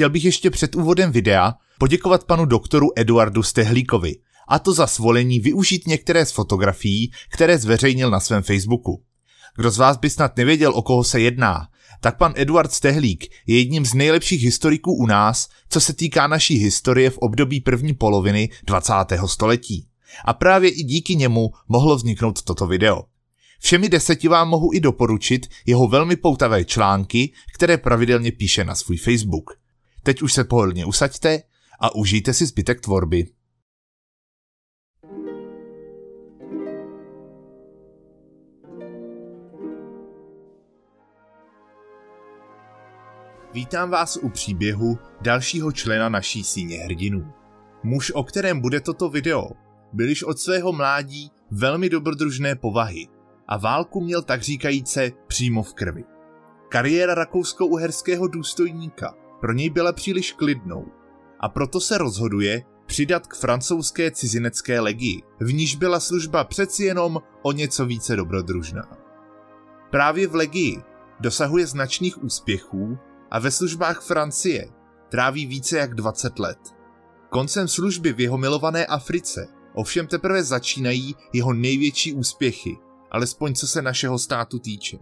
chtěl bych ještě před úvodem videa poděkovat panu doktoru Eduardu Stehlíkovi, a to za svolení využít některé z fotografií, které zveřejnil na svém Facebooku. Kdo z vás by snad nevěděl, o koho se jedná, tak pan Eduard Stehlík je jedním z nejlepších historiků u nás, co se týká naší historie v období první poloviny 20. století. A právě i díky němu mohlo vzniknout toto video. Všemi 10 vám mohu i doporučit jeho velmi poutavé články, které pravidelně píše na svůj Facebook. Teď už se pohodlně usaďte a užijte si zbytek tvorby. Vítám vás u příběhu dalšího člena naší síně hrdinů. Muž, o kterém bude toto video, byl již od svého mládí velmi dobrodružné povahy a válku měl tak říkajíce přímo v krvi. Kariéra rakousko-uherského důstojníka pro něj byla příliš klidnou a proto se rozhoduje přidat k francouzské cizinecké legii, v níž byla služba přeci jenom o něco více dobrodružná. Právě v legii dosahuje značných úspěchů a ve službách Francie tráví více jak 20 let. Koncem služby v jeho milované Africe ovšem teprve začínají jeho největší úspěchy, alespoň co se našeho státu týče.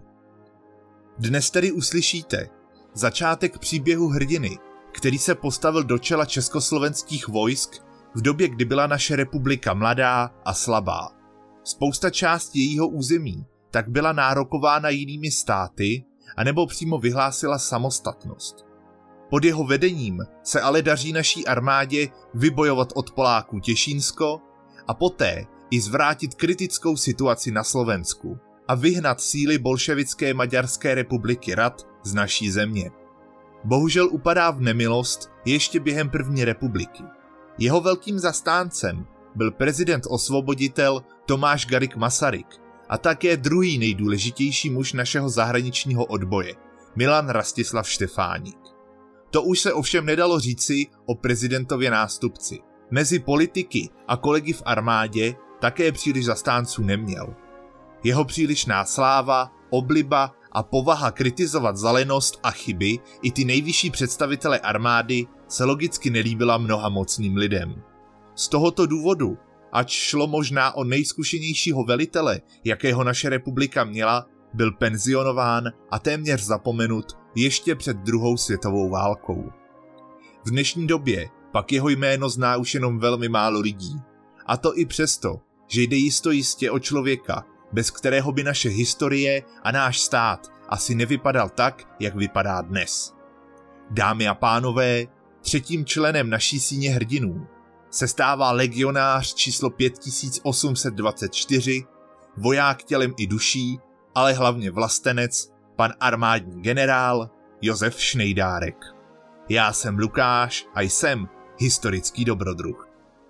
Dnes tedy uslyšíte začátek příběhu hrdiny, který se postavil do čela československých vojsk v době, kdy byla naše republika mladá a slabá. Spousta částí jejího území tak byla nárokována jinými státy, anebo přímo vyhlásila samostatnost. Pod jeho vedením se ale daří naší armádě vybojovat od Poláků Těšínsko a poté i zvrátit kritickou situaci na Slovensku a vyhnat síly bolševické Maďarské republiky Rad z naší země. Bohužel upadá v nemilost ještě během první republiky. Jeho velkým zastáncem byl prezident-osvoboditel Tomáš Garrigue Masaryk a také druhý nejdůležitější muž našeho zahraničního odboje, Milan Rastislav Štefánik. To už se ovšem nedalo říci o prezidentově nástupci. Mezi politiky a kolegy v armádě také příliš zastánců neměl. Jeho přílišná sláva, obliba a povaha kritizovat zalenost a chyby i ty nejvyšší představitele armády se logicky nelíbila mnoha mocným lidem. Z tohoto důvodu, ač šlo možná o nejzkušenějšího velitele, jakého naše republika měla, byl penzionován a téměř zapomenut ještě před druhou světovou válkou. V dnešní době pak jeho jméno zná už jenom velmi málo lidí. A to i přesto, že jde jistě o člověka, bez kterého by naše historie a náš stát asi nevypadal tak, jak vypadá dnes. Dámy a pánové, třetím členem naší síně hrdinů se stává legionář číslo 5824, voják tělem i duší, ale hlavně vlastenec, pan armádní generál Josef Šnejdárek. Já jsem Lukáš a jsem historický dobrodruh.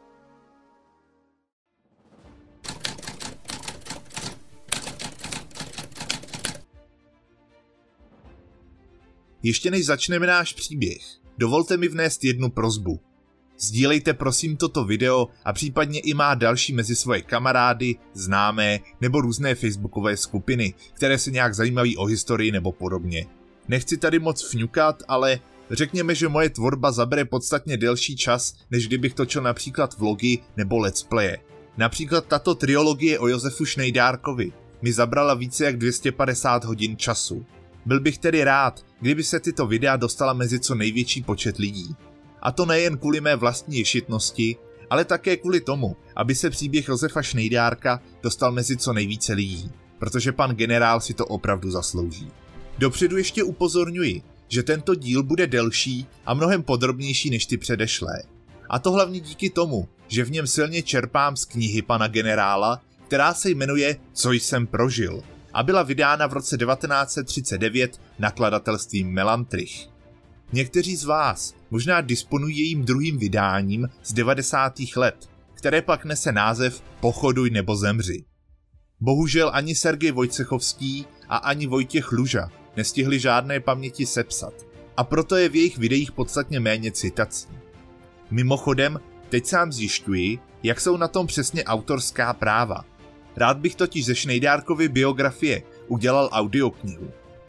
Ještě než začneme náš příběh, dovolte mi vnést jednu prosbu. Sdílejte prosím toto video a případně i má další mezi svoje kamarády, známé nebo různé facebookové skupiny, které se nějak zajímaví o historii nebo podobně. Nechci tady moc fňukat, ale řekněme, že moje tvorba zabere podstatně delší čas, než kdybych točil například vlogy nebo let's playe. Například tato triologie o Josefu Šnejdárkovi mi zabrala více jak 250 hodin času. Byl bych tedy rád, kdyby se tyto videa dostala mezi co největší počet lidí. A to nejen kvůli mé vlastní ješitnosti, ale také kvůli tomu, aby se příběh Josefa Šnejdárka dostal mezi co nejvíce lidí, protože pan generál si to opravdu zaslouží. Dopředu ještě upozorňuji, že tento díl bude delší a mnohem podrobnější než ty předešlé. A to hlavně díky tomu, že v něm silně čerpám z knihy pana generála, která se jmenuje Co jsem prožil a byla vydána v roce 1939 nakladatelstvím Melantrich. Někteří z vás možná disponují jejím druhým vydáním z 90. let, které pak nese název Pochoduj nebo zemři. Bohužel ani Sergej Vojcechovský a ani Vojtěch Luža nestihli žádné paměti sepsat a proto je v jejich videích podstatně méně citací. Mimochodem, teď sám zjišťuji, jak jsou na tom přesně autorská práva. Rád bych totiž ze Šnejdárkovy biografie udělal audioknihu.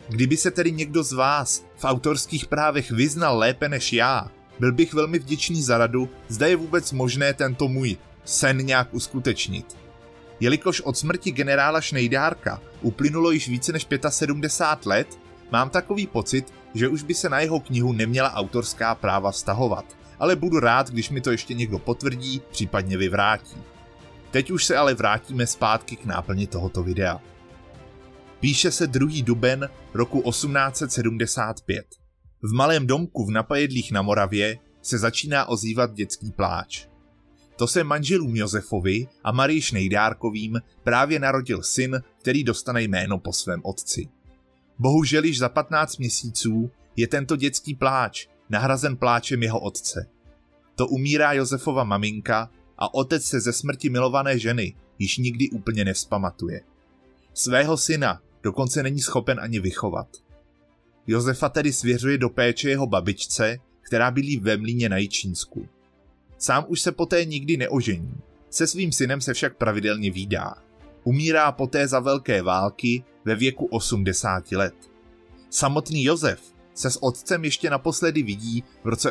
Kdyby se tedy někdo z vás v autorských právech vyznal lépe než já, byl bych velmi vděčný za radu, zda je vůbec možné tento můj sen nějak uskutečnit. Jelikož od smrti generála Šnejdárka uplynulo již více než 75 let, mám takový pocit, že už by se na jeho knihu neměla autorská práva vztahovat, ale budu rád, když mi to ještě někdo potvrdí, případně vyvrátí. Teď už se ale vrátíme zpátky k náplni tohoto videa. Píše se 2. duben roku 1875. V malém domku v Napajedlích na Moravě se začíná ozývat dětský pláč. To se manželům Josefovi a Marii Šnejdárkovým právě narodil syn, který dostane jméno po svém otci. Bohužel již za 15 měsíců je tento dětský pláč nahrazen pláčem jeho otce. To umírá Josefova maminka a otec se ze smrti milované ženy již nikdy úplně nevzpamatuje. Svého syna dokonce není schopen ani vychovat. Josefa tedy svěřuje do péče jeho babičce, která bydlí ve Mlýně na Jičínsku. Sám už se poté nikdy neožení, se svým synem se však pravidelně vídá. Umírá poté za velké války ve věku 80 let. Samotný Josef se s otcem ještě naposledy vidí v roce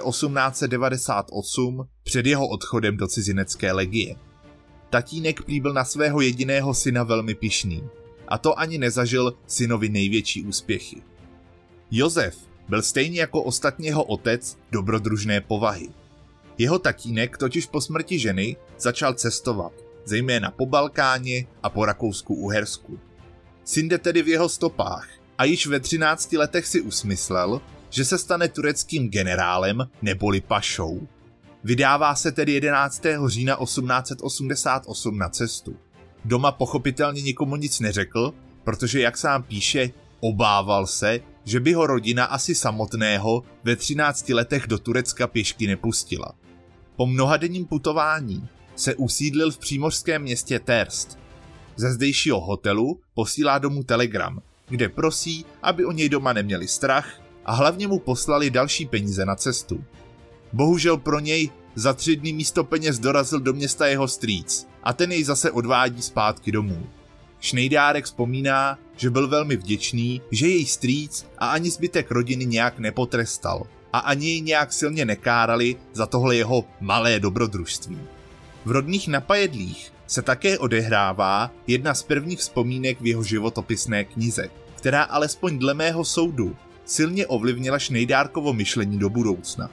1898 před jeho odchodem do cizinecké legie. Tatínek prý byl na svého jediného syna velmi pyšný, a to ani nezažil synovi největší úspěchy. Josef byl stejně jako ostatní jeho otec dobrodružné povahy. Jeho tatínek totiž po smrti ženy začal cestovat, zejména po Balkáně a po Rakousku-Uhersku. Syn jde tedy v jeho stopách a již ve 13 letech si usmyslel, že se stane tureckým generálem neboli pašou. Vydává se tedy 11. října 1888 na cestu. Doma pochopitelně nikomu nic neřekl, protože, jak sám píše, obával se, že by ho rodina asi samotného ve 13 letech do Turecka pěšky nepustila. Po mnohadenním putování se usídlil v přímořském městě Terst. Ze zdejšího hotelu posílá domů telegram, kde prosí, aby o něj doma neměli strach a hlavně mu poslali další peníze na cestu. Bohužel pro něj za 3 dny místo peněz dorazil do města jeho strýc a ten jej zase odvádí zpátky domů. Šnejdárek vzpomíná, že byl velmi vděčný, že jej strýc a ani zbytek rodiny nějak nepotrestal a ani jej nějak silně nekárali za tohle jeho malé dobrodružství. V rodných Napajedlích se také odehrává jedna z prvních vzpomínek v jeho životopisné knize, která alespoň dle mého soudu silně ovlivnila Šnejdárkovo myšlení do budoucna.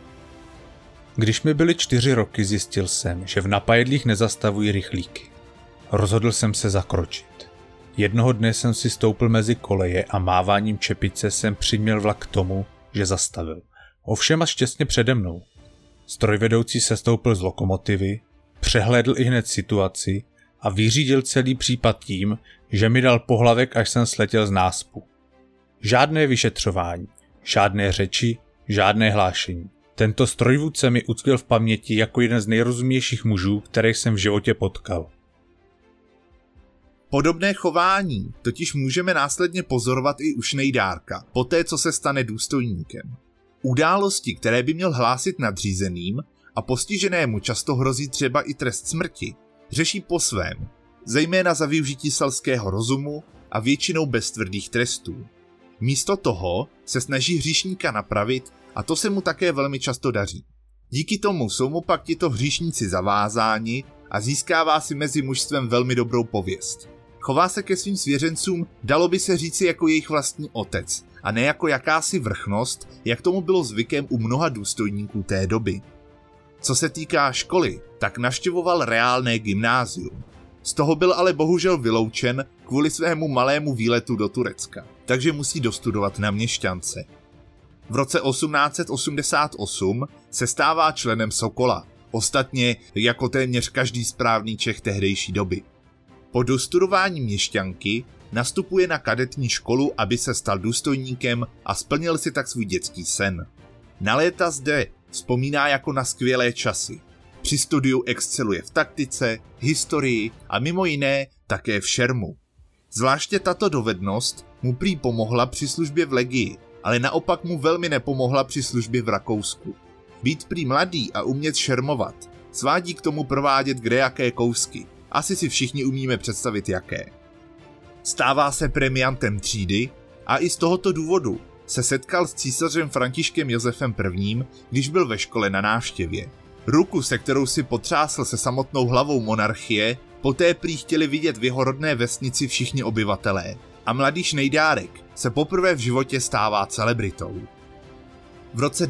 Když mi byly 4 roky, zjistil jsem, že v Napajedlích nezastavují rychlíky. Rozhodl jsem se zakročit. Jednoho dne jsem si stoupl mezi koleje a máváním čepice jsem přiměl vlak k tomu, že zastavil. Ovšem až těsně přede mnou. Strojvedoucí se stoupil z lokomotivy, přehlédl ihned situaci a vyřídil celý případ tím, že mi dal pohlavek, až jsem sletěl z náspu. Žádné vyšetřování, žádné řeči, žádné hlášení. Tento strojvůdce mi utkvěl v paměti jako jeden z nejrozumnějších mužů, kterých jsem v životě potkal. Podobné chování totiž můžeme následně pozorovat i u Šnejdárka, poté co se stane důstojníkem. Události, které by měl hlásit nadřízeným a postiženému často hrozí třeba i trest smrti, řeší po svém, zejména za využití selského rozumu a většinou bez tvrdých trestů. Místo toho se snaží hříšníka napravit a to se mu také velmi často daří. Díky tomu jsou mu pak tito hříšníci zavázáni a získává si mezi mužstvem velmi dobrou pověst. Chová se ke svým svěřencům, dalo by se říci, jako jejich vlastní otec a ne jako jakási vrchnost, jak tomu bylo zvykem u mnoha důstojníků té doby. Co se týká školy, tak navštěvoval reálné gymnázium. Z toho byl ale bohužel vyloučen kvůli svému malému výletu do Turecka, takže musí dostudovat na měšťance. V roce 1888 se stává členem Sokola, ostatně jako téměř každý správný Čech tehdejší doby. Po dostudování měšťanky nastupuje na kadetní školu, aby se stal důstojníkem a splnil si tak svůj dětský sen. Na léta zde vzpomíná jako na skvělé časy. Při studiu exceluje v taktice, historii a mimo jiné také v šermu. Zvláště tato dovednost mu prý pomohla při službě v legii, ale naopak mu velmi nepomohla při službě v Rakousku. Být prý mladý a umět šermovat svádí k tomu provádět kdejaké kousky. Asi si všichni umíme představit jaké. Stává se premiantem třídy A i z tohoto důvodu se setkal s císařem Františkem Josefem I., když byl ve škole na návštěvě. Ruku, se kterou si potřásl se samotnou hlavou monarchie, poté prý chtěli vidět v jeho rodné vesnici všichni obyvatelé a mladý Šnejdárek se poprvé v životě stává celebritou. V roce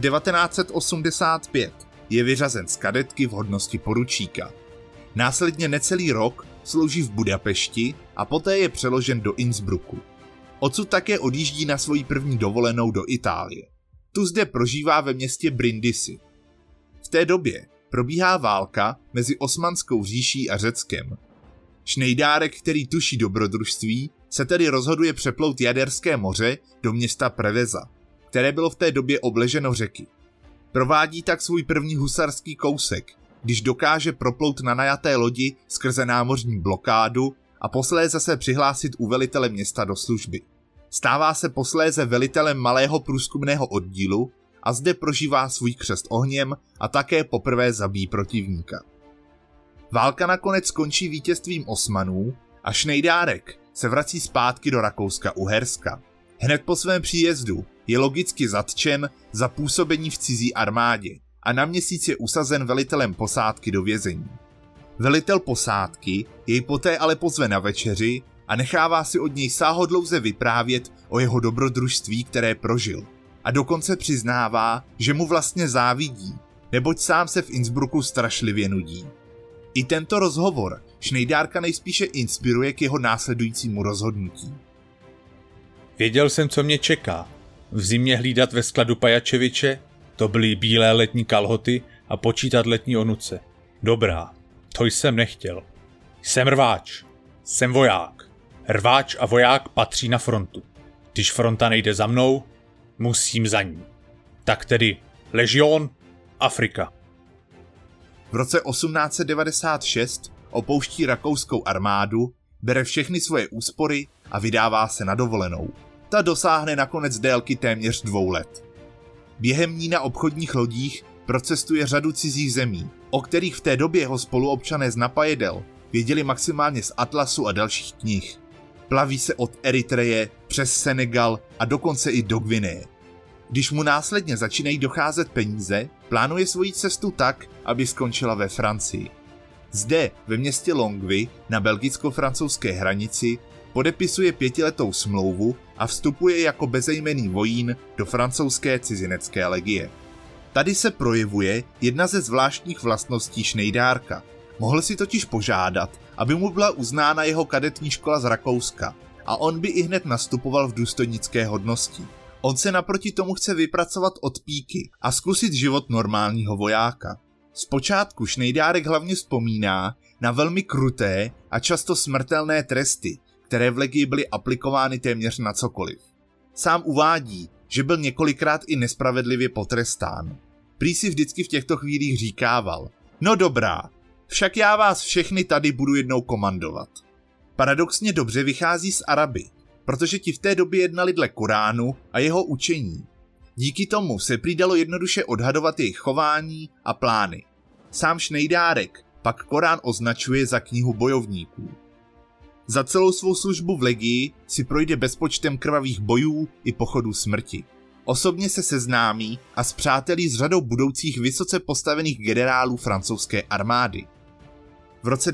1985 je vyřazen z kadetky v hodnosti poručíka. Následně necelý rok slouží v Budapešti a poté je přeložen do Innsbrucku. Odsud také odjíždí na svoji první dovolenou do Itálie. Tu zde prožívá ve městě Brindisi. V té době probíhá válka mezi Osmanskou říší a Řeckem. Šnejdárek, který tuší dobrodružství, se tedy rozhoduje přeplout Jaderské moře do města Preveza, které bylo v té době obleženo řeky. Provádí tak svůj první husarský kousek, když dokáže proplout na najaté lodi skrze námořní blokádu a posléze se přihlásit u velitele města do služby. Stává se posléze velitelem malého průzkumného oddílu a zde prožívá svůj křest ohněm a také poprvé zabíjí protivníka. Válka nakonec skončí vítězstvím Osmanů a Šnejdárek se vrací zpátky do Rakouska-Uherska. Hned po svém příjezdu je logicky zatčen za působení v cizí armádě a na měsíc je usazen velitelem posádky do vězení. Velitel posádky jej poté ale pozve na večeři a nechává si od něj sáhodlouze vyprávět o jeho dobrodružství, které prožil. A dokonce přiznává, že mu vlastně závidí, neboť sám se v Innsbrucku strašlivě nudí. I tento rozhovor Šnejdárka nejspíše inspiruje k jeho následujícímu rozhodnutí. Věděl jsem, co mě čeká. V zimě hlídat ve skladu Pajačeviče, to byly bílé letní kalhoty a počítat letní onuce. Dobrá, to jsem nechtěl. Jsem rváč, jsem voják. Rváč a voják patří na frontu. Když fronta nejde za mnou, musím za ní. Tak tedy Legion, Afrika. V roce 1896 opouští rakouskou armádu, bere všechny svoje úspory a vydává se na dovolenou. Ta dosáhne nakonec délky téměř 2 let. Během ní na obchodních lodích procestuje řadu cizích zemí, o kterých v té době jeho spoluobčané z Napajedel věděli maximálně z atlasu a dalších knih. Plaví se od Eritreje přes Senegal a dokonce i do Gvineje. Když mu následně začínají docházet peníze, plánuje svoji cestu tak, aby skončila ve Francii. Zde, ve městě Longwy, na belgicko-francouzské hranici, podepisuje 5letou smlouvu a vstupuje jako bezejmenný vojín do francouzské cizinecké legie. Tady se projevuje jedna ze zvláštních vlastností Šnejdárka. Mohl si totiž požádat, aby mu byla uznána jeho kadetní škola z Rakouska a on by ihned nastupoval v důstojnické hodnosti. On se naproti tomu chce vypracovat od píky a zkusit život normálního vojáka. Zpočátku Šnejdárek hlavně vzpomíná na velmi kruté a často smrtelné tresty, které v legii byly aplikovány téměř na cokoliv. Sám uvádí, že byl několikrát i nespravedlivě potrestán. Prý si vždycky v těchto chvílích říkával: no dobrá, však já vás všechny tady budu jednou komandovat. Paradoxně dobře vychází z Araby, protože ti v té době jednali dle Koránu a jeho učení. Díky tomu se prý dalo jednoduše odhadovat jejich chování a plány. Sám Šnejdárek pak Korán označuje za knihu bojovníků. Za celou svou službu v legii si projde bezpočtem krvavých bojů i pochodů smrti. Osobně se seznámí a spřátelí s řadou budoucích vysoce postavených generálů francouzské armády. V roce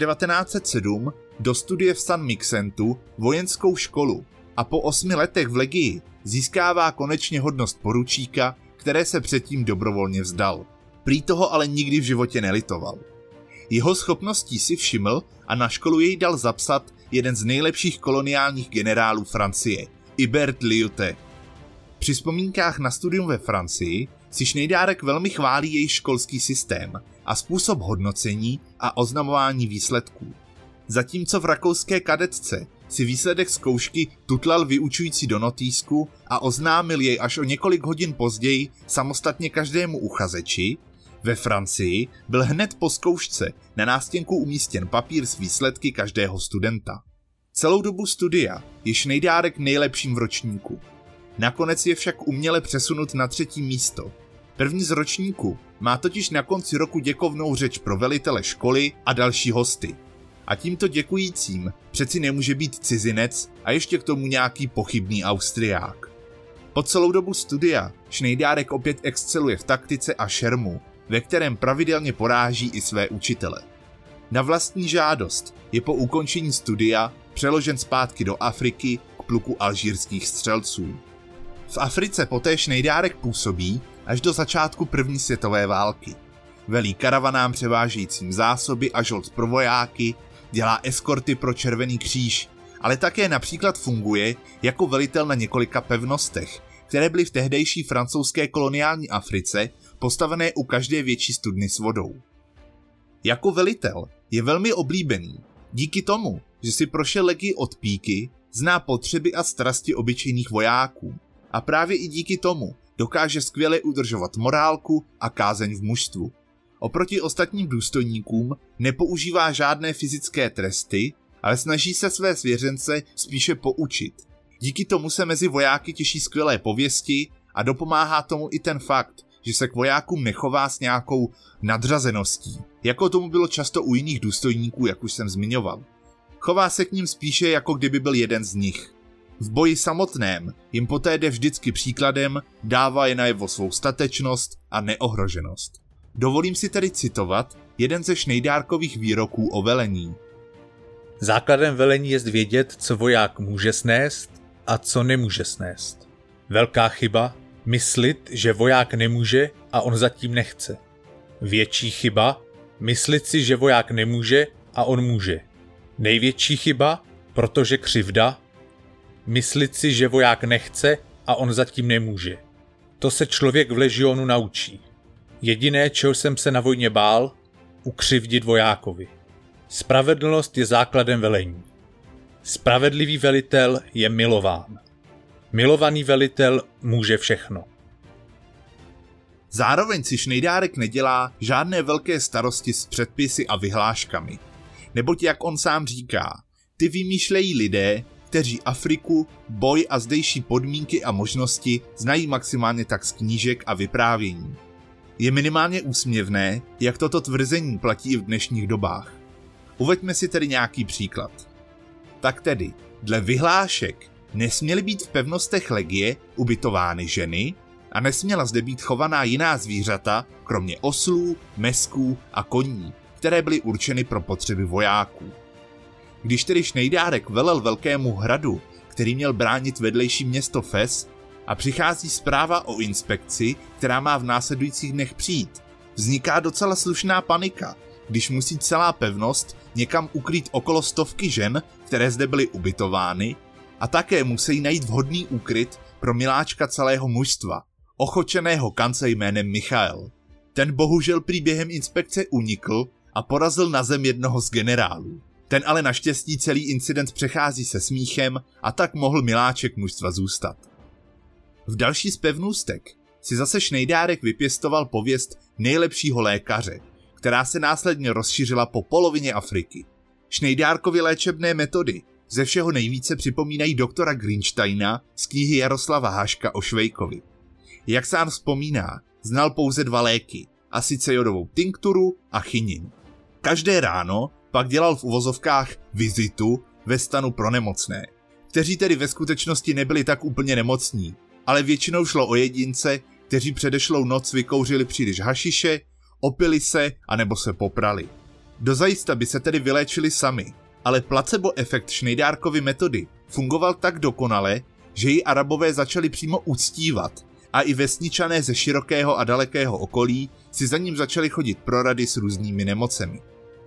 1907 dostuduje v San Mixentu vojenskou školu a po 8 letech v legii získává konečně hodnost poručíka, které se předtím dobrovolně vzdal. Prý toho ale nikdy v životě nelitoval. Jeho schopností si všiml a na školu jej dal zapsat jeden z nejlepších koloniálních generálů Francie, Hubert Lyautey. Při vzpomínkách na studium ve Francii si Šnejdárek velmi chválí jejich školský systém a způsob hodnocení a oznamování výsledků. Zatímco v rakouské kadetce si výsledek zkoušky tutlal vyučující do notýsku a oznámil jej až o několik hodin později samostatně každému uchazeči, ve Francii byl hned po zkoušce na nástěnku umístěn papír s výsledky každého studenta. Celou dobu studia je Šnejdárek nejlepším v ročníku. Nakonec je však uměle přesunut na 3. místo. První z ročníku má totiž na konci roku děkovnou řeč pro velitele školy a další hosty. A tímto děkujícím přeci nemůže být cizinec a ještě k tomu nějaký pochybný Austriák. Po celou dobu studia Šnejdárek opět exceluje v taktice a šermu, ve kterém pravidelně poráží i své učitele. Na vlastní žádost je po ukončení studia přeložen zpátky do Afriky k pluku alžírských střelců. V Africe poté Šnejdárek působí až do začátku první světové války. Velí karavanám převážejícím zásoby a žolt pro vojáky, dělá eskorty pro Červený kříž, ale také například funguje jako velitel na několika pevnostech, které byly v tehdejší francouzské koloniální Africe postavené u každé větší studny s vodou. Jako velitel je velmi oblíbený, díky tomu, že si prošel legii od píky, zná potřeby a strasti obyčejných vojáků a právě i díky tomu dokáže skvěle udržovat morálku a kázeň v mužstvu. Oproti ostatním důstojníkům nepoužívá žádné fyzické tresty, ale snaží se své svěřence spíše poučit. Díky tomu se mezi vojáky těší skvělé pověsti a dopomáhá tomu i ten fakt, že se k vojákům nechová s nějakou nadřazeností, jako tomu bylo často u jiných důstojníků, jak už jsem zmiňoval. Chová se k ním spíše jako kdyby byl jeden z nich. V boji samotném jim poté jde vždycky příkladem, dává je najevo svou statečnost a neohroženost. Dovolím si tedy citovat jeden ze Šnejdárkových výroků o velení. Základem velení jest vědět, co voják může snést a co nemůže snést. Velká chyba myslit, že voják nemůže a on zatím nechce. Větší chyba myslit si, že voják nemůže a on může. Největší chyba, protože křivda, myslit si, že voják nechce a on zatím nemůže. To se člověk v ležionu naučí. Jediné, čeho jsem se na vojně bál, ukřivdit vojákovi. Spravedlnost je základem velení. Spravedlivý velitel je milován. Milovaný velitel může všechno. Zároveň si Šnejdárek nedělá žádné velké starosti s předpisy a vyhláškami. Neboť jak on sám říká, ty vymýšlejí lidé, kteří Afriku, boj a zdejší podmínky a možnosti znají maximálně tak z knížek a vyprávění. Je minimálně úsměvné, jak toto tvrzení platí i v dnešních dobách. Uveďme si tedy nějaký příklad. Tak tedy, dle vyhlášek nesměly být v pevnostech legie ubytovány ženy a nesměla zde být chovaná jiná zvířata, kromě oslů, mesků a koní, které byly určeny pro potřeby vojáků. Když tedy Šnejdárek velel velkému hradu, který měl bránit vedlejší město Fes, a přichází zpráva o inspekci, která má v následujících dnech přijít, vzniká docela slušná panika, když musí celá pevnost někam ukrýt okolo 100 žen, které zde byly ubytovány, a také musí najít vhodný úkryt pro miláčka celého mužstva, ochočeného kance jménem Michael. Ten bohužel prý během inspekce unikl a porazil na zem jednoho z generálů. Ten ale naštěstí celý incident přechází se smíchem a tak mohl miláček mužstva zůstat. V další z pevnůstek si zase Šnejdárek vypěstoval pověst nejlepšího lékaře, která se následně rozšířila po polovině Afriky. Šnejdárkovy léčebné metody ze všeho nejvíce připomínají doktora Greensteina z knihy Jaroslava Haška o Švejkovi. Jak sám vzpomíná, znal pouze 2 léky, a sice jodovou tinkturu a chinin. Každé ráno pak dělal v uvozovkách vizitu ve stanu pro nemocné, kteří tedy ve skutečnosti nebyli tak úplně nemocní, ale většinou šlo o jedince, kteří předešlou noc vykouřili příliš hašiše, opili se anebo se poprali. Dozajista by se tedy vyléčili sami, ale placebo efekt Šnejdárkovy metody fungoval tak dokonale, že ji Arabové začali přímo uctívat a i vesničané ze širokého a dalekého okolí si za ním začali chodit pro rady s různými nemocemi.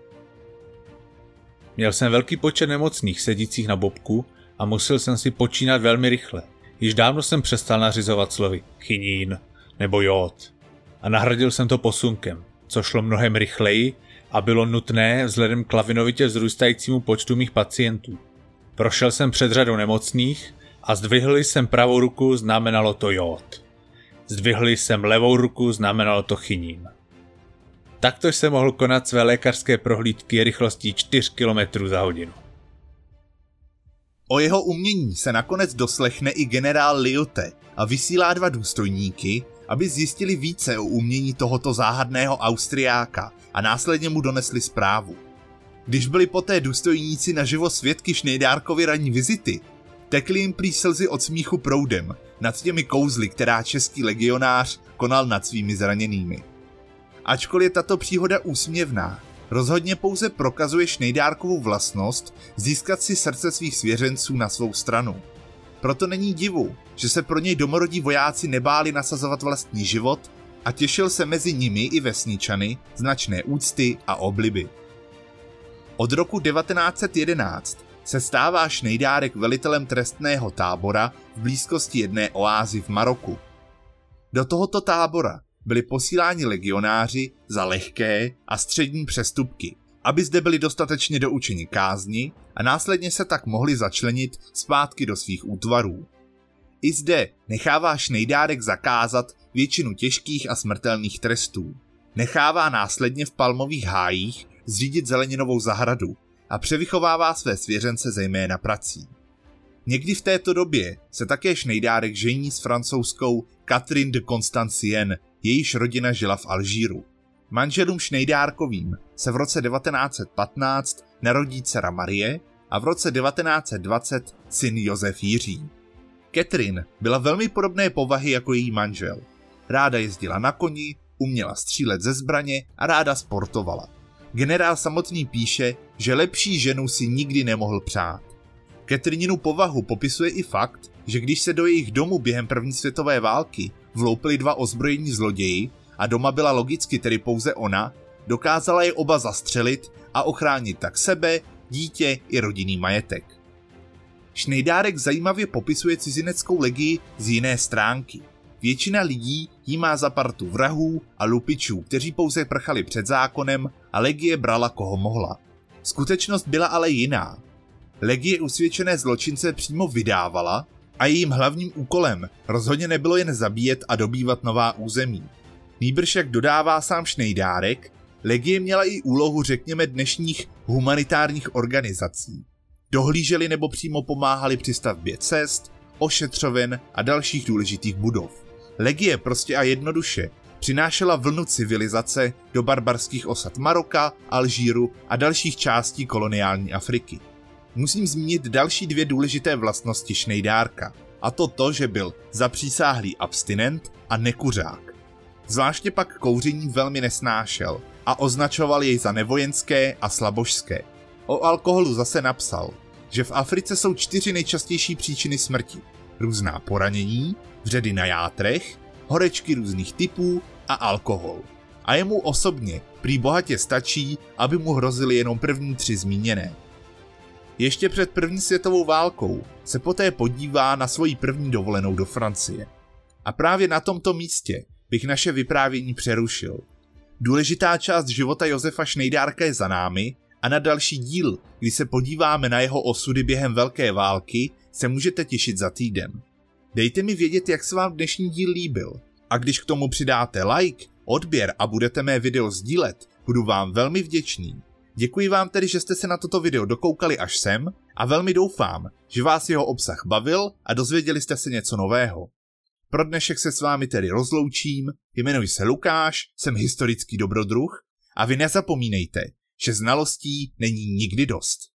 Měl jsem velký počet nemocných sedících na bobku a musel jsem si počínat velmi rychle. Již dávno jsem přestal nařizovat slovy chinín nebo jód a nahradil jsem to posunkem, co šlo mnohem rychleji a bylo nutné vzhledem k lavinovitě vzrůstajícímu počtu mých pacientů. Prošel jsem před řadou nemocných a zdvihl jsem pravou ruku, znamenalo to jód. Zdvihl jsem levou ruku, znamenalo to chinín. Takto jsem mohl konat své lékařské prohlídky rychlostí 4 km za hodinu. O jeho umění se nakonec doslechne i generál Lyotte a vysílá 2 důstojníky, aby zjistili více o umění tohoto záhadného Austriáka a následně mu donesli zprávu. Když byli poté důstojníci naživo svědky Šnejdárkovy ranní vizity, tekly jim prý slzy od smíchu proudem nad těmi kouzly, která český legionář konal nad svými zraněnými. Ačkoliv je tato příhoda úsměvná, rozhodně pouze prokazuje Šnejdárkovu vlastnost získat si srdce svých svěřenců na svou stranu. Proto není divu, že se pro něj domorodí vojáci nebáli nasazovat vlastní život a těšil se mezi nimi i vesničany značné úcty a obliby. Od roku 1911 se stává Šnejdárek velitelem trestného tábora v blízkosti jedné oázy v Maroku. Do tohoto tábora byli posíláni legionáři za lehké a střední přestupky, aby zde byli dostatečně doučeni kázni a následně se tak mohli začlenit zpátky do svých útvarů. I zde nechává Šnejdárek zakázat většinu těžkých a smrtelných trestů. Nechává následně v palmových hájích zřídit zeleninovou zahradu a převychovává své svěřence zejména prací. Někdy v této době se také Šnejdárek žení s francouzskou Catherine de Constancienne, jejíž rodina žila v Alžíru. Manželům Šnejdárkovým se v roce 1915 narodí dcera Marie a v roce 1920 syn Josef Jiří. Catherine byla velmi podobné povahy jako její manžel. Ráda jezdila na koni, uměla střílet ze zbraně a ráda sportovala. Generál samotný píše, že lepší ženu si nikdy nemohl přát. Catherininu povahu popisuje i fakt, že když se do jejich domu během první světové války vloupili dva ozbrojení zloději a doma byla logicky tedy pouze ona, dokázala je oba zastřelit a ochránit tak sebe, dítě i rodinný majetek. Šnejdárek zajímavě popisuje cizineckou legii z jiné stránky. Většina lidí jí má za partu vrahů a lupičů, kteří pouze prchali před zákonem a legie brala koho mohla. Skutečnost byla ale jiná. Legie usvědčené zločince přímo vydávala a jejím hlavním úkolem rozhodně nebylo jen zabíjet a dobývat nová území. Nýbrž, jak dodává sám Šnejdárek, legie měla i úlohu řekněme dnešních humanitárních organizací. Dohlíželi nebo přímo pomáhali při stavbě cest, ošetřoven a dalších důležitých budov. Legie prostě a jednoduše přinášela vlnu civilizace do barbarských osad Maroka, Alžíru a dalších částí koloniální Afriky. Musím zmínit další dvě důležité vlastnosti Šnejdárka, a to, že byl zapřísáhlý abstinent a nekuřák. Zvláště pak kouření velmi nesnášel a označoval jej za nevojenské a slabožské. O alkoholu zase napsal, že v Africe jsou 4 nejčastější příčiny smrti. Různá poranění, vředy na játrech, horečky různých typů a alkohol. A jemu osobně prý bohatě stačí, aby mu hrozily jenom první 3 zmíněné. Ještě před první světovou válkou se poté podívá na svoji první dovolenou do Francie. A právě na tomto místě bych naše vyprávění přerušil. Důležitá část života Josefa Šnejdárka je za námi a na další díl, kdy se podíváme na jeho osudy během Velké války, se můžete těšit za týden. Dejte mi vědět, jak se vám dnešní díl líbil. A když k tomu přidáte like, odběr a budete mé video sdílet, budu vám velmi vděčný. Děkuji vám tedy, že jste se na toto video dokoukali až sem a velmi doufám, že vás jeho obsah bavil a dozvěděli jste se něco nového. Pro dnešek se s vámi tedy rozloučím, jmenuji se Lukáš, jsem historický dobrodruh a vy nezapomínejte, že znalostí není nikdy dost.